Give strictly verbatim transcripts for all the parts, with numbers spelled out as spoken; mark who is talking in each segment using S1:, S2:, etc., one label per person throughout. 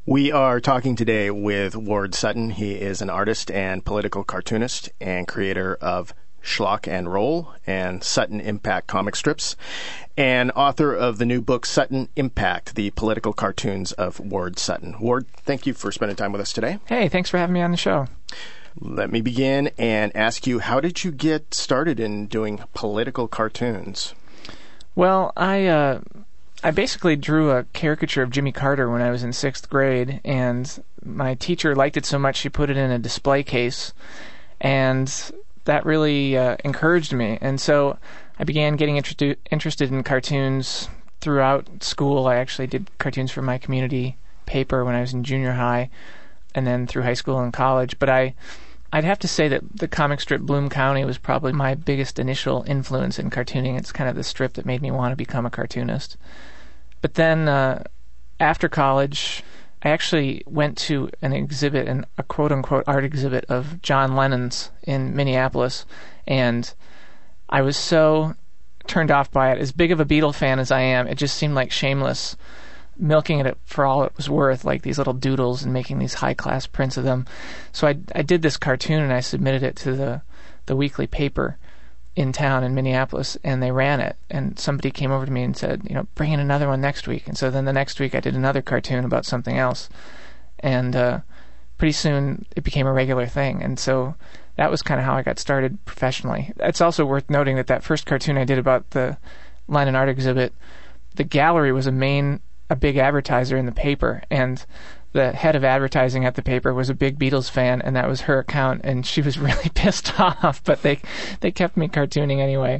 S1: We are talking today with Ward Sutton. He is an artist and political cartoonist and creator of Schlock and Roll and Sutton Impact comic strips, and author of the new book Sutton Impact, the political cartoons of Ward Sutton. Ward, thank you for spending time with us today.
S2: Hey, thanks for having me on the show.
S1: Let me begin and ask you, how did you get started in doing political cartoons?
S2: Well, I uh, I basically drew a caricature of Jimmy Carter when I was in sixth grade, and my teacher liked it so much she put it in a display case, and that really uh, encouraged me. And so I began getting inter- interested in cartoons throughout school. I actually did cartoons for my community paper when I was in junior high, and then through high school and college. But I, I'd have to say that the comic strip Bloom County was probably my biggest initial influence in cartooning. It's kind of the strip that made me want to become a cartoonist. But then uh, after college, I actually went to an exhibit, an, a quote-unquote art exhibit of John Lennon's in Minneapolis, and I was so turned off by it. As big of a Beatle fan as I am, it just seemed like shameless milking it for all it was worth, like these little doodles and making these high-class prints of them. So I, I did this cartoon, and I submitted it to the, the weekly paper in town in Minneapolis, and they ran it. And somebody came over to me and said, you know, bring in another one next week. And so then the next week I did another cartoon about something else. And uh, pretty soon it became a regular thing. And so that was kind of how I got started professionally. It's also worth noting that that first cartoon I did about the Lennon art exhibit, the gallery was a main a big advertiser in the paper, and the head of advertising at the paper was a big Beatles fan, and that was her account, and she was really pissed off, but they they kept me cartooning anyway.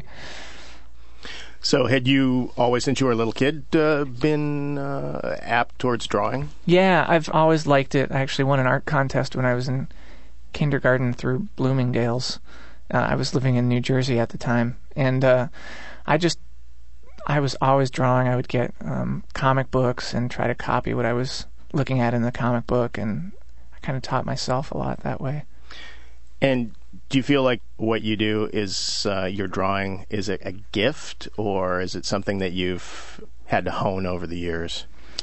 S1: So had you always, since you were a little kid, uh, been uh, apt towards drawing?
S2: Yeah, I've always liked it. I actually won an art contest when I was in kindergarten through Bloomingdale's. Uh, I was living in New Jersey at the time, and uh, I just I was always drawing. I would get um, comic books and try to copy what I was looking at in the comic book, and I kind of taught myself a lot that way.
S1: And do you feel like what you do is uh, your drawing, is it a gift, or is it something that you've had to hone over the years?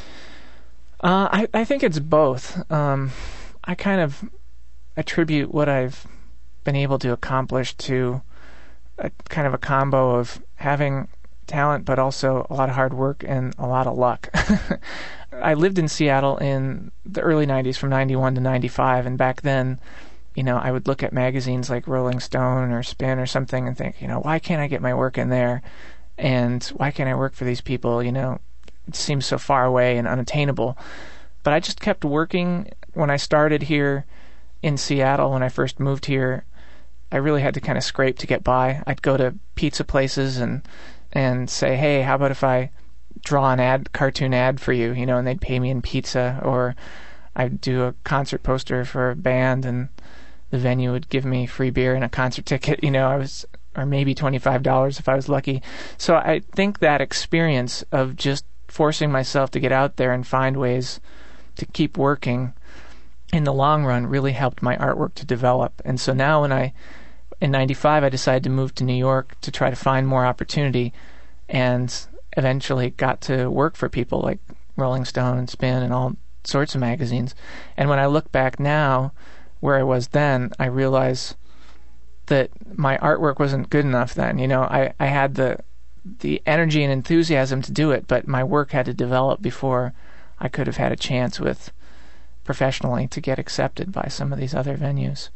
S2: Uh, I, I think it's both. Um, I kind of attribute what I've been able to accomplish to a kind of a combo of having talent, but also a lot of hard work and a lot of luck. I lived in Seattle in the early nineties, from ninety-one to ninety-five, and back then, you know, I would look at magazines like Rolling Stone or Spin or something and think, you know, why can't I get my work in there? And why can't I work for these people? You know, it seems so far away and unattainable. But I just kept working. When I started here in Seattle, when I first moved here, I really had to kind of scrape to get by. I'd go to pizza places and and say, hey, how about if I draw an ad, cartoon ad for you, you know, and they'd pay me in pizza. Or I'd do a concert poster for a band, and the venue would give me free beer and a concert ticket, you know, I was, or maybe twenty-five dollars if I was lucky. So I think that experience of just forcing myself to get out there and find ways to keep working in the long run really helped my artwork to develop. And so now when I in ninety-five, I decided to move to New York to try to find more opportunity, and eventually got to work for people like Rolling Stone and Spin and all sorts of magazines. And when I look back now, where I was then, I realize that my artwork wasn't good enough then. You know, I, I had the the energy and enthusiasm to do it, but my work had to develop before I could have had a chance with professionally to get accepted by some of these other venues.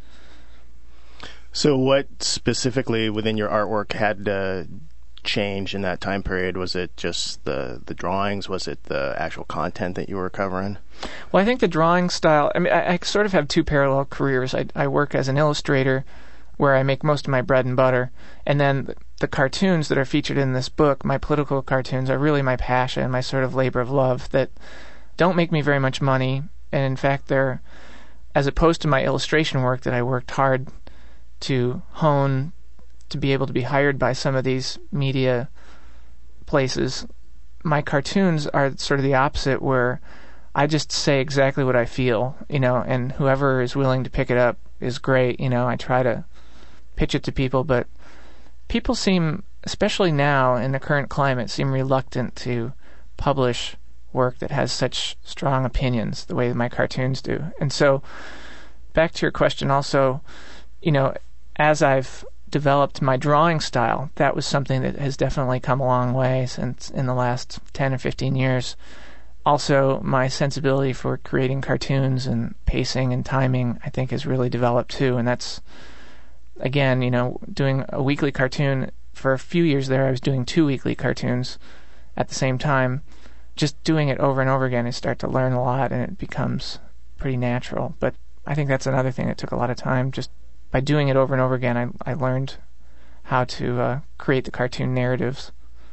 S1: So what specifically within your artwork had to change in that time period? Was it just the, the drawings? Was it the actual content that you were covering?
S2: Well, I think the drawing style, I mean, I, I sort of have two parallel careers. I, I work as an illustrator, where I make most of my bread and butter, and then the, the cartoons that are featured in this book, my political cartoons, are really my passion, my sort of labor of love that don't make me very much money, and in fact they're, as opposed to my illustration work that I worked hard to hone to be able to be hired by some of these media places, my cartoons are sort of the opposite, where I just say exactly what I feel, you know, and whoever is willing to pick it up is great. You know, I try to pitch it to people, but people seem, especially now in the current climate, seem reluctant to publish work that has such strong opinions the way my cartoons do. And so, back to your question also, you know, as I've developed my drawing style, that was something that has definitely come a long way since in the last ten or fifteen years. Also, my sensibility for creating cartoons and pacing and timing, I think, has really developed too. And that's, again, you know, doing a weekly cartoon. For a few years there, I was doing two weekly cartoons at the same time. Just doing it over and over again, I start to learn a lot, and it becomes pretty natural. But I think that's another thing that took a lot of time. Just by doing it over and over again, I, I learned how to uh, create the cartoon narratives.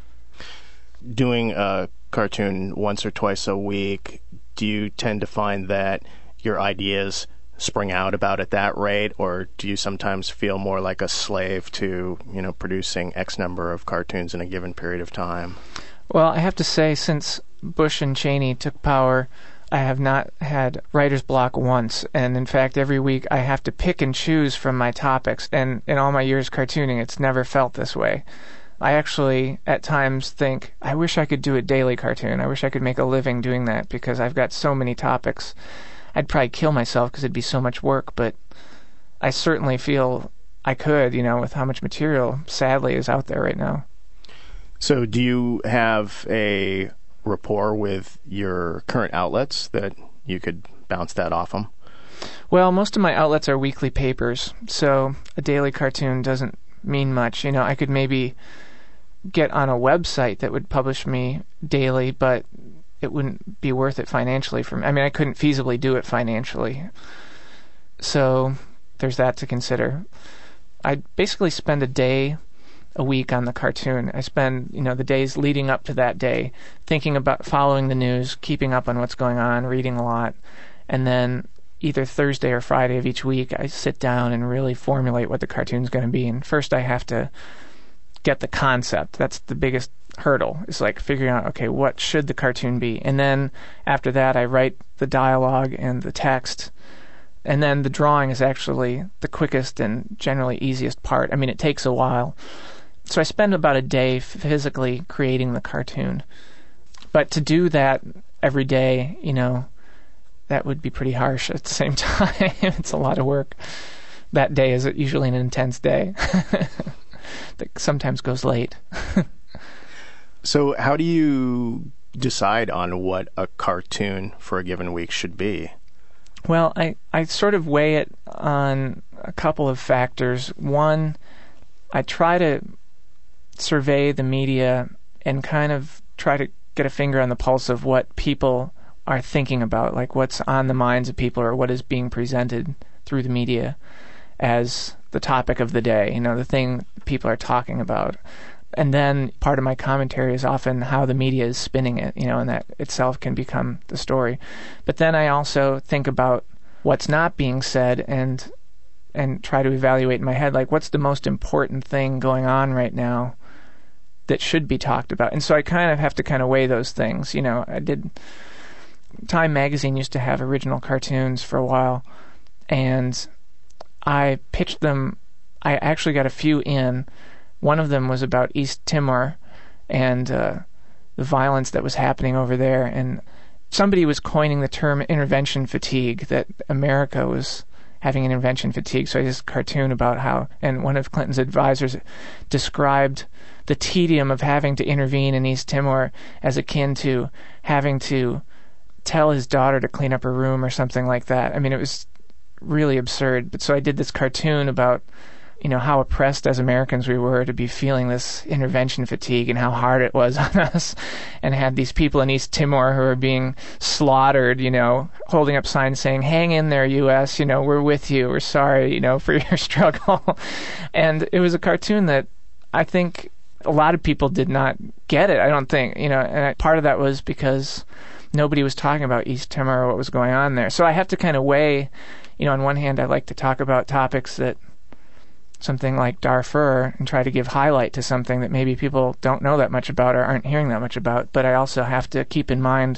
S1: Doing a cartoon once or twice a week, do you tend to find that your ideas spring out about at that rate, or do you sometimes feel more like a slave to, you know, producing X number of cartoons in a given period of time?
S2: Well, I have to say, since Bush and Cheney took power, I have not had writer's block once, and in fact, every week I have to pick and choose from my topics, and in all my years cartooning, it's never felt this way. I actually, at times, think, I wish I could do a daily cartoon. I wish I could make a living doing that, because I've got so many topics. I'd probably kill myself because it'd be so much work, but I certainly feel I could, you know, with how much material, sadly, is out there right now.
S1: So do you have a rapport with your current outlets that you could bounce that off them?
S2: Well, most of my outlets are weekly papers, so a daily cartoon doesn't mean much. You know, I could maybe get on a website that would publish me daily, but it wouldn't be worth it financially for me. I mean, I couldn't feasibly do it financially. So there's that to consider. I basically spend a day a week on the cartoon. I spend, you know, the days leading up to that day thinking about following the news, keeping up on what's going on, reading a lot, and then either Thursday or Friday of each week I sit down and really formulate what the cartoon's going to be. And first I have to get the concept. That's the biggest hurdle. It's like figuring out, okay, what should the cartoon be? And then after that I write the dialogue and the text. And then the drawing is actually the quickest and generally easiest part. I mean, it takes a while. So I spend about a day physically creating the cartoon. But to do that every day, you know, that would be pretty harsh at the same time. It's a lot of work. That day is usually an intense day that sometimes goes late.
S1: So how do you decide on what a cartoon for a given week should be?
S2: Well, I, I sort of weigh it on a couple of factors. One, I try to survey the media and kind of try to get a finger on the pulse of what people are thinking about, like what's on the minds of people or what is being presented through the media as the topic of the day, you know, the thing people are talking about. And then part of my commentary is often how the media is spinning it, you know, and that itself can become the story. But then I also think about what's not being said and and try to evaluate in my head, like, what's the most important thing going on right now that should be talked about? And so I kind of have to kind of weigh those things. You know, I did... Time magazine used to have original cartoons for a while, and I pitched them. I actually got a few in. One of them was about East Timor and uh, the violence that was happening over there, and somebody was coining the term intervention fatigue, that America was having intervention fatigue. So I did this cartoon about how, and one of Clinton's advisors described the tedium of having to intervene in East Timor as akin to having to tell his daughter to clean up her room or something like that. I mean, it was really absurd. But so I did this cartoon about, you know, how oppressed as Americans we were to be feeling this intervention fatigue and how hard it was on us, and had these people in East Timor who are being slaughtered, you know, holding up signs saying, "Hang in there, U S, you know, we're with you, we're sorry, you know, for your struggle." And it was a cartoon that I think a lot of people did not get it, I don't think, you know, and I, part of that was because nobody was talking about East Timor or what was going on there. So I have to kind of weigh, you know, on one hand I like to talk about topics that, something like Darfur, and try to give highlight to something that maybe people don't know that much about or aren't hearing that much about. But I also have to keep in mind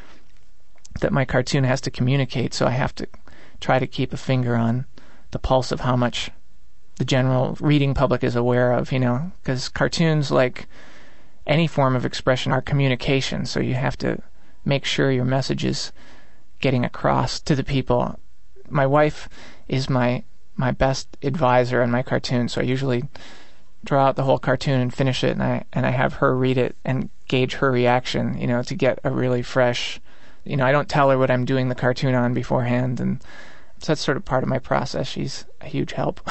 S2: that my cartoon has to communicate, so I have to try to keep a finger on the pulse of how much the general reading public is aware of, you know, because cartoons, like any form of expression, are communication, so you have to make sure your message is getting across to the people. My wife is my my best advisor on my cartoon, so I usually draw out the whole cartoon and finish it, and I and I have her read it and gauge her reaction, you know, to get a really fresh, you know, I don't tell her what I'm doing the cartoon on beforehand, and so that's sort of part of my process. She's a huge help.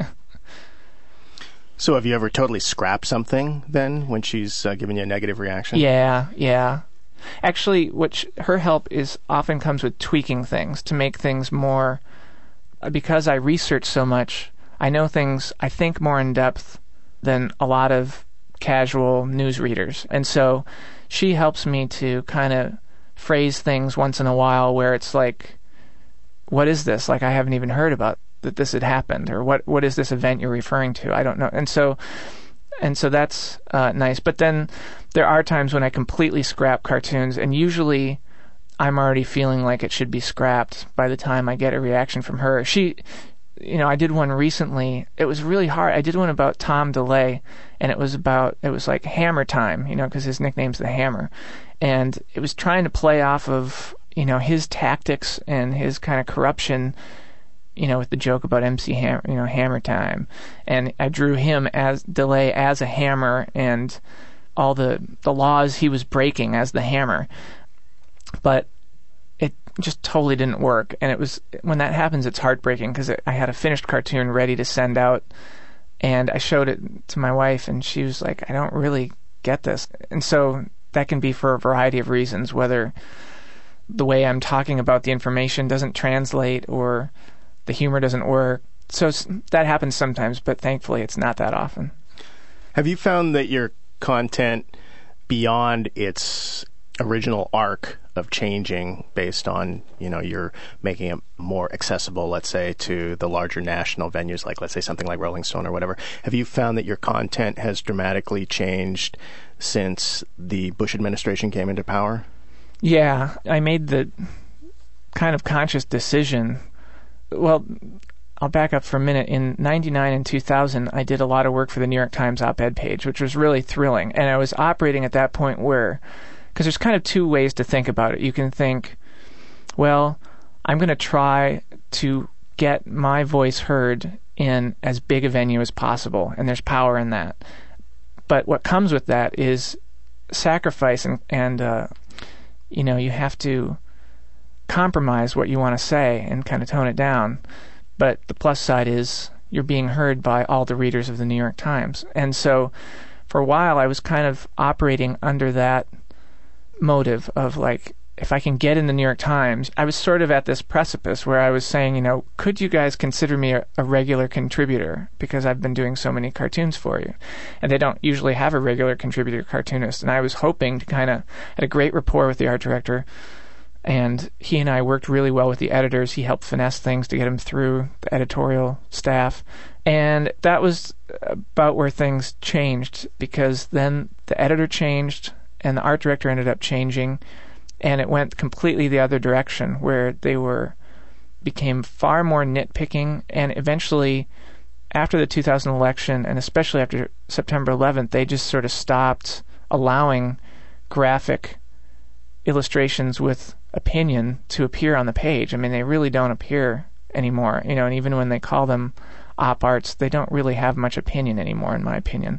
S1: So have you ever totally scrapped something then when she's uh, giving you a negative reaction?
S2: Yeah, yeah. Actually, which her help is often comes with tweaking things to make things more, because I research so much, I know things, I think more in depth than a lot of casual news readers. And so she helps me to kind of phrase things once in a while where it's like, what is this? Like, I haven't even heard about that this had happened, or what what is this event you're referring to? I don't know. And so and so that's uh, nice. But then there are times when I completely scrap cartoons, and usually I'm already feeling like it should be scrapped by the time I get a reaction from her. She, you know, I did one recently. It was really hard. I did one about Tom DeLay, and it was about, it was like Hammer Time, you know, because his nickname's the Hammer. And it was trying to play off of, you know, his tactics and his kind of corruption, you know, with the joke about M C Hammer, you know, Hammer Time. And I drew him as DeLay as a hammer and all the, the laws he was breaking as the hammer. But it just totally didn't work. And it was, when that happens, it's heartbreaking, because I had a finished cartoon ready to send out, and I showed it to my wife, and she was like, I don't really get this. And so that can be for a variety of reasons, whether the way I'm talking about the information doesn't translate or the humor doesn't work. So that happens sometimes, but thankfully it's not that often.
S1: Have you found that your content, beyond its original arc of changing based on, you know, you're making it more accessible, let's say, to the larger national venues, like let's say something like Rolling Stone or whatever, have you found that your content has dramatically changed since the Bush administration came into power? Yeah,
S2: I made the kind of conscious decision. Well, I'll back up for a minute. In ninety-nine and two thousand, I did a lot of work for the New York Times op-ed page, which was really thrilling. And I was operating at that point where, because there's kind of two ways to think about it. You can think, well, I'm going to try to get my voice heard in as big a venue as possible, and there's power in that. But what comes with that is sacrifice, and, and uh, you know, you have to compromise what you want to say and kind of tone it down. But the plus side is you're being heard by all the readers of the New York Times. And so for a while I was kind of operating under that motive of, like, if I can get in the New York Times, I was sort of at this precipice where I was saying, you know, could you guys consider me a, a regular contributor, because I've been doing so many cartoons for you. And they don't usually have a regular contributor cartoonist. And I was hoping to kind of, had a great rapport with the art director, and he and I worked really well with the editors. He helped finesse things to get him through the editorial staff. And that was about where things changed, because then the editor changed and the art director ended up changing, and it went completely the other direction, where they were became far more nitpicking. And eventually, after the two thousand election, and especially after September eleventh, they just sort of stopped allowing graphic illustrations with opinion to appear on the page. I mean, they really don't appear anymore, you know, and even when they call them op arts, they don't really have much opinion anymore, in my opinion.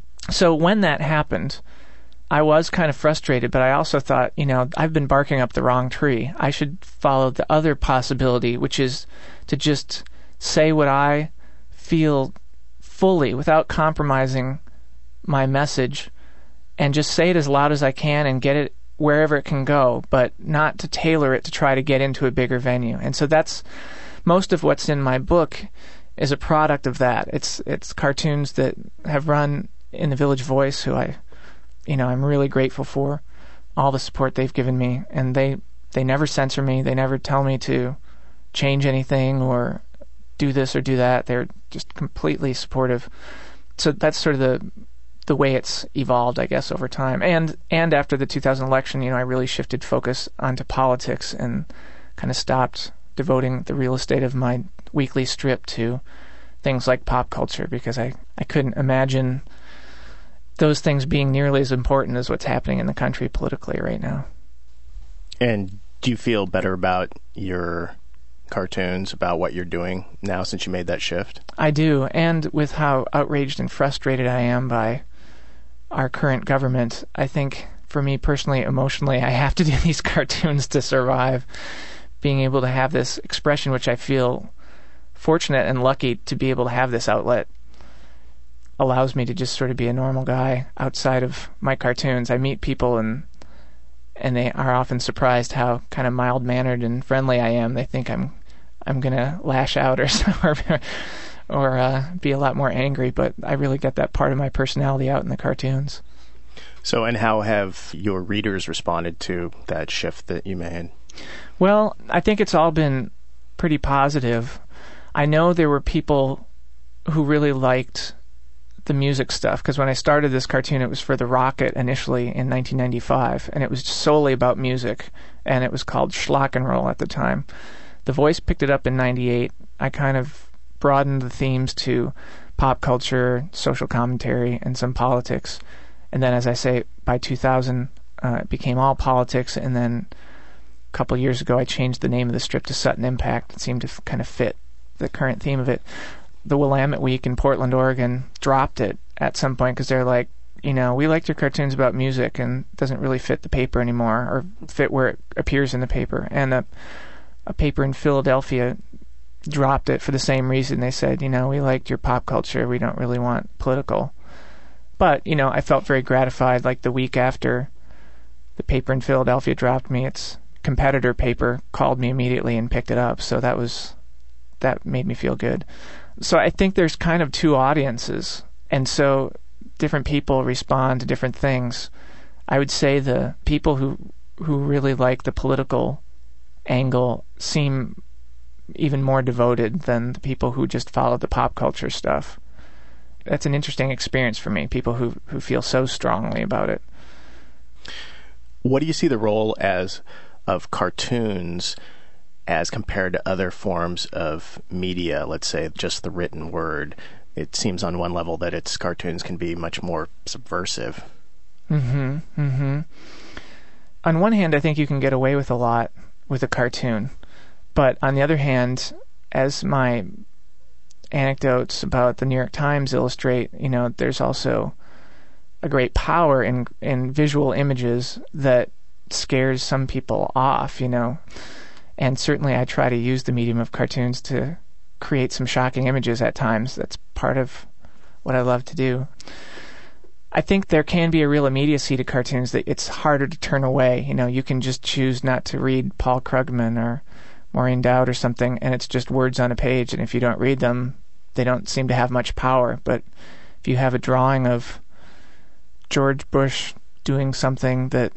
S2: So when that happened, I was kind of frustrated, but I also thought, you know, I've been barking up the wrong tree. I should follow the other possibility, which is to just say what I feel fully without compromising my message, and just say it as loud as I can and get it wherever it can go, but not to tailor it to try to get into a bigger venue. And so that's most of what's in my book is a product of that. It's it's cartoons that have run in the Village Voice, who I, you know, I'm really grateful for all the support they've given me, and they they never censor me. They never tell me to change anything or do this or do that. They're just completely supportive. So that's sort of the the way it's evolved, I guess, over time. And and after the two thousand election, you know, I really shifted focus onto politics and kind of stopped devoting the real estate of my weekly strip to things like pop culture, because I, I couldn't imagine those things being nearly as important as what's happening in the country politically right now.
S1: And do you feel better about your cartoons, about what you're doing now since you made that shift?
S2: I do, and with how outraged and frustrated I am by our current government, I think for me personally, emotionally, I have to do these cartoons to survive. Being able to have this expression, which I feel fortunate and lucky to be able to have this outlet, allows me to just sort of be a normal guy outside of my cartoons. I meet people and and they are often surprised how kind of mild-mannered and friendly I am. They think I'm I'm gonna lash out or or, or uh, be a lot more angry, but I really get that part of my personality out in the cartoons.
S1: So, and how have your readers responded to that shift that you made?
S2: Well, I think it's all been pretty positive. I know there were people who really liked the music stuff, because when I started this cartoon, it was for the Rocket initially in nineteen ninety-five, and it was solely about music, and it was called Schlock and Roll at the time. The Voice picked it up in ninety-eight. I kind of broadened the themes to pop culture, social commentary, and some politics. And then, as I say, by two thousand, uh, it became all politics, and then a couple of years ago, I changed the name of the strip to Sutton Impact. It seemed to f- kind of fit the current theme of it. The Willamette Week in Portland, Oregon dropped it at some point because they're like, you know, we liked your cartoons about music and it doesn't really fit the paper anymore or fit where it appears in the paper. And a, a paper in Philadelphia dropped it for the same reason. They said, you know, we liked your pop culture. We don't really want political. But, you know, I felt very gratified. Like the week after the paper in Philadelphia dropped me, its competitor paper called me immediately and picked it up. So that was, that made me feel good. So I think there's kind of two audiences, and so different people respond to different things. I would say the people who who really like the political angle seem even more devoted than the people who just follow the pop culture stuff. That's an interesting experience for me, people who, who feel so strongly about it.
S1: What do you see the role as of cartoons as compared to other forms of media, let's say just the written word? It seems on one level that its cartoons can be much more subversive.
S2: Mm-hmm. Mm-hmm. On one hand, I think you can get away with a lot with a cartoon. But on the other hand, as my anecdotes about the New York Times illustrate, you know, there's also a great power in in visual images that scares some people off, you know. And certainly I try to use the medium of cartoons to create some shocking images at times. That's part of what I love to do. I think there can be a real immediacy to cartoons that it's harder to turn away. You know, you can just choose not to read Paul Krugman or Maureen Dowd or something, and it's just words on a page, and if you don't read them, they don't seem to have much power. But if you have a drawing of George Bush doing something that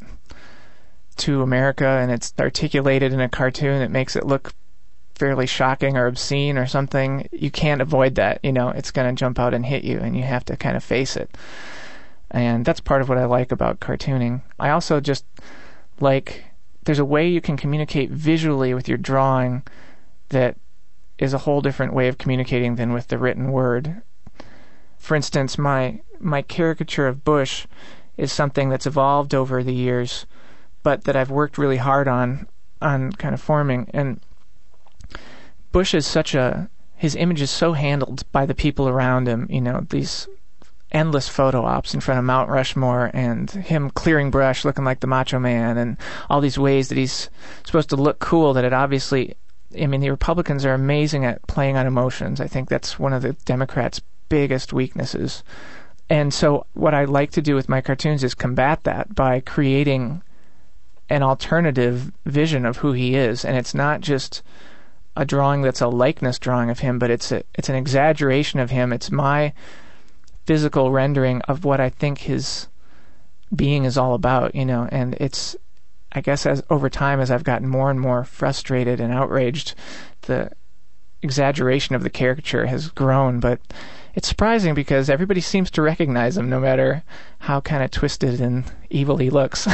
S2: to America and it's articulated in a cartoon that makes it look fairly shocking or obscene or something, you can't avoid that. You know, it's going to jump out and hit you, and you have to kind of face it. And that's part of what I like about cartooning. I also just like, there's a way you can communicate visually with your drawing that is a whole different way of communicating than with the written word. For instance, my my caricature of Bush is something that's evolved over the years, but that I've worked really hard on, on kind of forming. And Bush is such a, his image is so handled by the people around him, you know, these endless photo ops in front of Mount Rushmore and him clearing brush looking like the Macho Man and all these ways that he's supposed to look cool that it obviously, I mean, the Republicans are amazing at playing on emotions. I think that's one of the Democrats' biggest weaknesses. And so what I like to do with my cartoons is combat that by creating an alternative vision of who he is. And it's not just a drawing that's a likeness drawing of him, but it's a, it's an exaggeration of him. It's my physical rendering of what I think his being is all about, you know. And it's, I guess, as over time, as I've gotten more and more frustrated and outraged, the exaggeration of the caricature has grown. But it's surprising because everybody seems to recognize him, no matter how kind of twisted and evil he looks.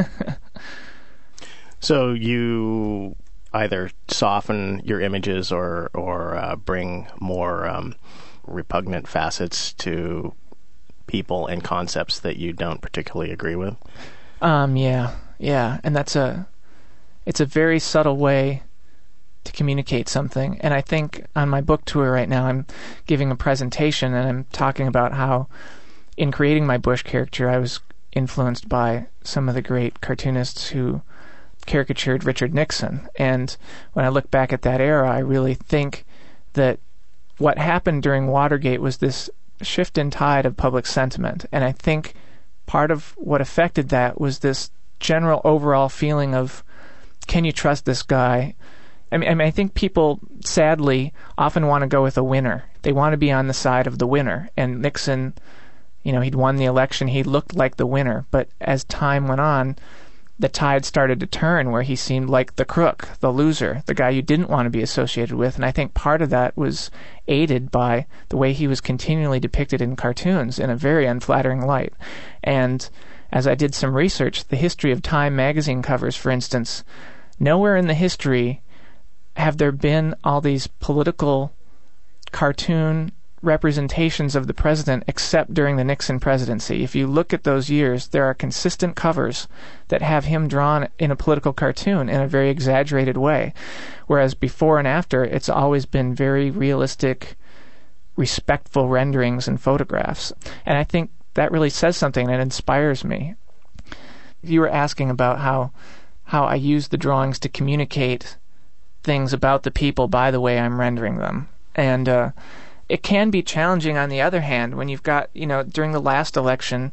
S1: So you either soften your images or or uh, bring more um, repugnant facets to people and concepts that you don't particularly agree with?
S2: Um, yeah, yeah, and that's a it's a very subtle way to communicate something. And I think on my book tour right now, I'm giving a presentation and I'm talking about how in creating my Bush character, I was influenced by some of the great cartoonists who caricatured Richard Nixon. And when I look back at that era, I really think that what happened during Watergate was this shift in tide of public sentiment. And I think part of what affected that was this general overall feeling of, can you trust this guy? I mean, I mean, I think people, sadly, often want to go with a winner. They want to be on the side of the winner. And Nixon, you know, he'd won the election. He looked like the winner. But as time went on, the tide started to turn where he seemed like the crook, the loser, the guy you didn't want to be associated with. And I think part of that was aided by the way he was continually depicted in cartoons in a very unflattering light. And as I did some research, the history of Time magazine covers, for instance, nowhere in the history have there been all these political cartoon representations of the president except during the Nixon presidency. If you look at those years, there are consistent covers that have him drawn in a political cartoon in a very exaggerated way, whereas before and after, it's always been very realistic, respectful renderings and photographs. And I think that really says something and inspires me. You were asking about how how I use the drawings to communicate things about the people by the way I'm rendering them. And uh, it can be challenging, on the other hand, when you've got, you know, during the last election,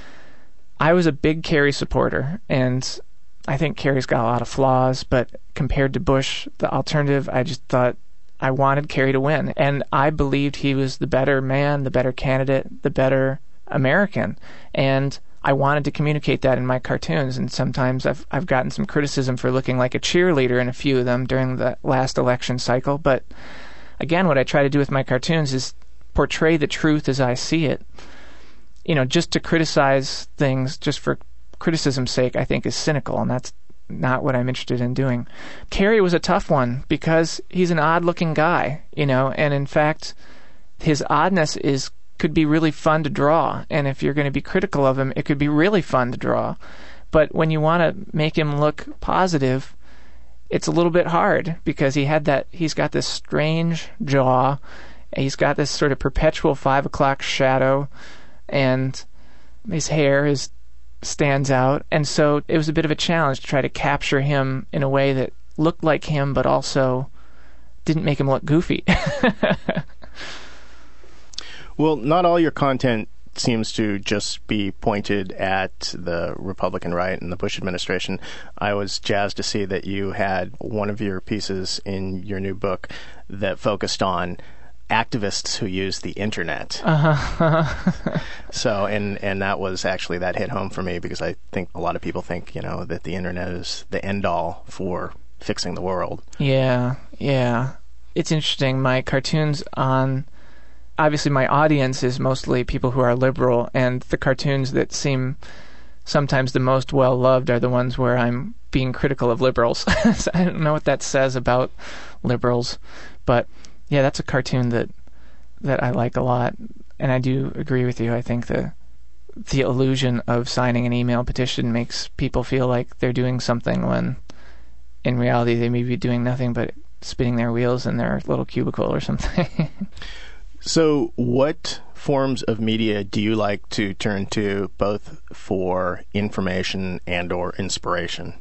S2: I was a big Kerry supporter, and I think Kerry's got a lot of flaws, but compared to Bush, the alternative, I just thought I wanted Kerry to win. And I believed he was the better man, the better candidate, the better American. And I wanted to communicate that in my cartoons, and sometimes I've I've gotten some criticism for looking like a cheerleader in a few of them during the last election cycle, but again, what I try to do with my cartoons is portray the truth as I see it. You know, just to criticize things just for criticism's sake, I think is cynical, and that's not what I'm interested in doing. Kerry was a tough one because he's an odd-looking guy, you know, and in fact, his oddness is could be really fun to draw, and if you're going to be critical of him, it could be really fun to draw. But when you want to make him look positive, it's a little bit hard because he had that. He's got this strange jaw, and he's got this sort of perpetual five o'clock shadow, and his hair is stands out. And so it was a bit of a challenge to try to capture him in a way that looked like him, but also didn't make him look goofy.
S1: Well, not all your content seems to just be pointed at the Republican right and the Bush administration. I was jazzed to see that you had one of your pieces in your new book that focused on activists who use the internet.
S2: Uh-huh.
S1: So, and and that was actually, that hit home for me because I think a lot of people think, you know, that the internet is the end all for fixing the world.
S2: Yeah, yeah. It's interesting. My cartoons on... Obviously, my audience is mostly people who are liberal, and the cartoons that seem sometimes the most well-loved are the ones where I'm being critical of liberals. So I don't know what that says about liberals, but yeah, that's a cartoon that that I like a lot, and I do agree with you. I think the the illusion of signing an email petition makes people feel like they're doing something when in reality they may be doing nothing but spinning their wheels in their little cubicle or something.
S1: So what forms of media do you like to turn to both for information and or inspiration?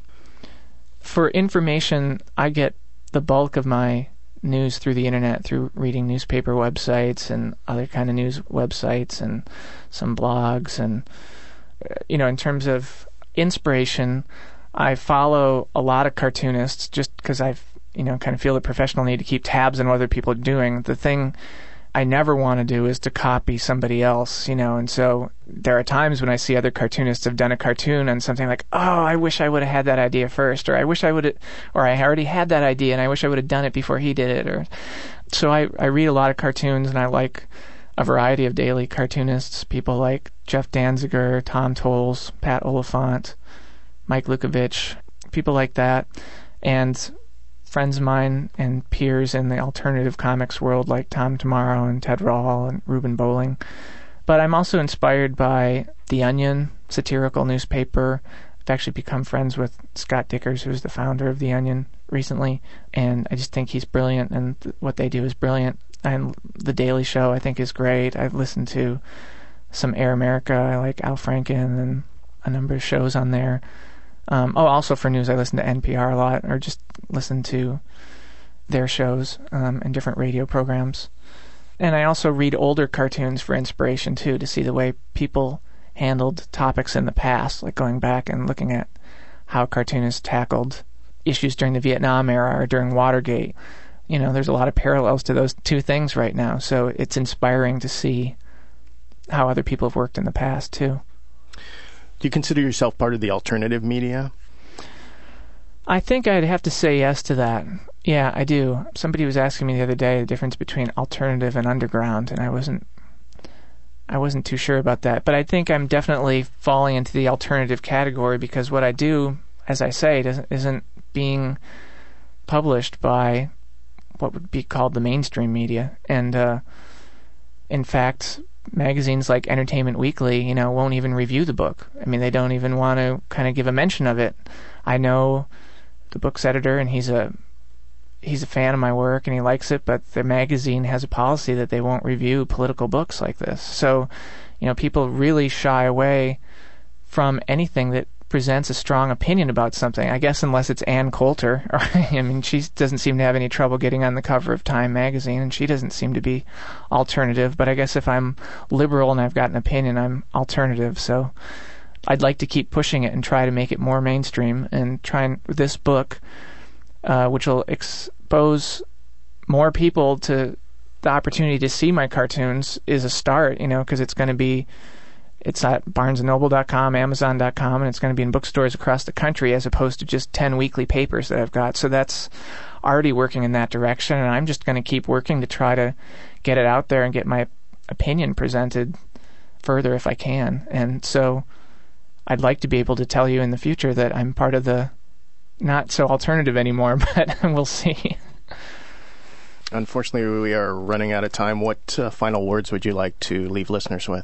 S2: For information, I get the bulk of my news through the internet, through reading newspaper websites and other kind of news websites and some blogs. And, you know, in terms of inspiration, I follow a lot of cartoonists just because I, you know, kind of feel the professional need to keep tabs on what other people are doing. The thing I never want to do is to copy somebody else, you know, and so there are times when I see other cartoonists have done a cartoon and something like, oh, I wish I would have had that idea first, or I wish I would have, or I already had that idea and I wish I would have done it before he did it, or so I, I read a lot of cartoons and I like a variety of daily cartoonists, people like Jeff Danziger, Tom Tolles, Pat Oliphant, Mike Lukovich, people like that, and friends of mine and peers in the alternative comics world like Tom Tomorrow and Ted Rall and Reuben Bowling. But I'm also inspired by The Onion, satirical newspaper, actually become friends with Scott Dikkers, who's the founder of The Onion, recently, and I just think he's brilliant, and th- what they do is brilliant. And The Daily Show, I think, is great. I've listened to some Air America. I like Al Franken and a number of shows on there. Um, oh, also for news, I listen to N P R a lot, or just listen to their shows um, and different radio programs. And I also read older cartoons for inspiration, too, to see the way people handled topics in the past, like going back and looking at how cartoonists tackled issues during the Vietnam era or during Watergate. You know, there's a lot of parallels to those two things right now, so it's inspiring to see how other people have worked in the past, too.
S1: Do you consider yourself part of the alternative media?
S2: I think I'd have to say yes to that. Yeah, I do. Somebody was asking me the other day the difference between alternative and underground, and I wasn't I wasn't too sure about that. But I think I'm definitely falling into the alternative category because what I do, as I say, doesn't, isn't being published by what would be called the mainstream media. And uh, in fact, magazines like Entertainment Weekly, you know, won't even review the book. I mean, they don't even want to kind of give a mention of it. I know the book's editor, and he's a he's a fan of my work, and he likes it, but the magazine has a policy that they won't review political books like this. So, you know, people really shy away from anything that presents a strong opinion about something. I guess unless it's Ann Coulter. Or, I mean, she doesn't seem to have any trouble getting on the cover of Time magazine, and she doesn't seem to be alternative. But I guess if I'm liberal and I've got an opinion, I'm alternative. So I'd like to keep pushing it and try to make it more mainstream, and try and this book, uh, which will expose more people to the opportunity to see my cartoons, is a start, you know, because it's going to be It's at barnes and noble dot com, amazon dot com, and it's going to be in bookstores across the country as opposed to just ten weekly papers that I've got. So that's already working in that direction, and I'm just going to keep working to try to get it out there and get my opinion presented further if I can. And so I'd like to be able to tell you in the future that I'm part of the not so alternative anymore, but we'll see.
S1: Unfortunately, we are running out of time. What uh, final words would you like to leave listeners with?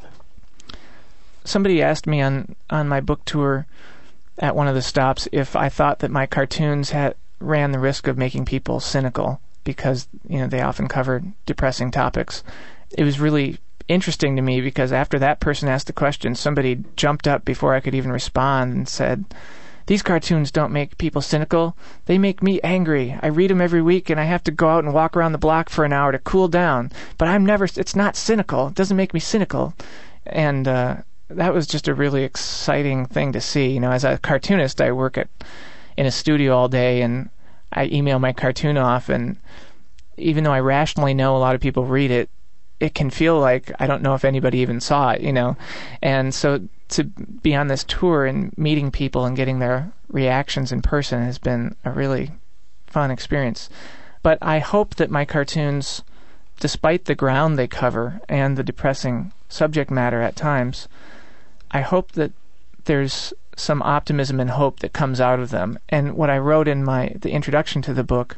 S2: Somebody asked me on, on my book tour at one of the stops if I thought that my cartoons had ran the risk of making people cynical because, you know, they often covered depressing topics. It was really interesting to me because after that person asked the question, somebody jumped up before I could even respond and said, "These cartoons don't make people cynical. They make me angry. I read them every week and I have to go out and walk around the block for an hour to cool down. But I'm never, it's not cynical. It doesn't make me cynical." And, uh, that was just a really exciting thing to see. You know, as a cartoonist, I work at in a studio all day, and I email my cartoon off, and even though I rationally know a lot of people read it, it can feel like I don't know if anybody even saw it, you know. And so to be on this tour and meeting people and getting their reactions in person has been a really fun experience. But I hope that my cartoons, despite the ground they cover and the depressing subject matter at times, I hope that there's some optimism and hope that comes out of them. And what I wrote in my the introduction to the book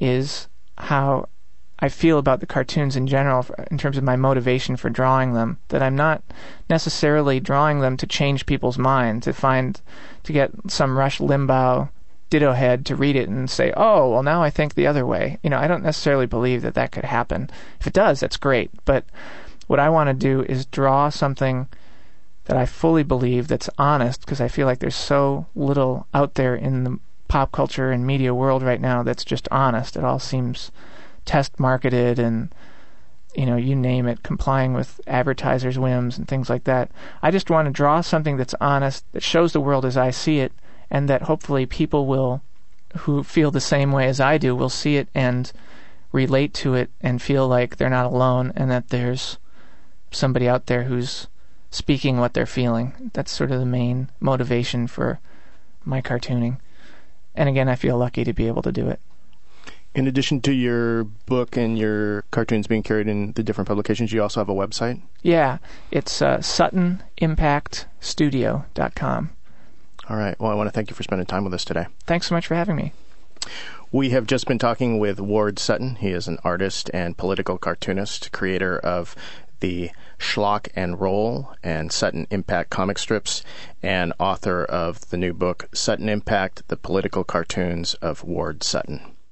S2: is how I feel about the cartoons in general in terms of my motivation for drawing them, that I'm not necessarily drawing them to change people's minds, to find, to get some Rush Limbaugh ditto head to read it and say, "Oh, well, now I think the other way." You know, I don't necessarily believe that that could happen. If it does, that's great. But what I want to do is draw something that I fully believe that's honest, because I feel like there's so little out there in the pop culture and media world right now that's just honest. It all seems test marketed and, you know, you name it, complying with advertisers' whims and things like that. I just want to draw something that's honest, that shows the world as I see it, and that hopefully people will, who feel the same way as I do, will see it and relate to it and feel like they're not alone and that there's somebody out there who's speaking what they're feeling. That's sort of the main motivation for my cartooning. And again, I feel lucky to be able to do it.
S1: In addition to your book and your cartoons being carried in the different publications, you also have a website?
S2: Yeah, it's uh, sutton impact studio dot com.
S1: All right. Well, I want to thank you for spending time with us today.
S2: Thanks so much for having me.
S1: We have just been talking with Ward Sutton. He is an artist and political cartoonist, creator of the Schlock and Roll and Sutton Impact comic strips, and author of the new book, Sutton Impact, The Political Cartoons of Ward Sutton.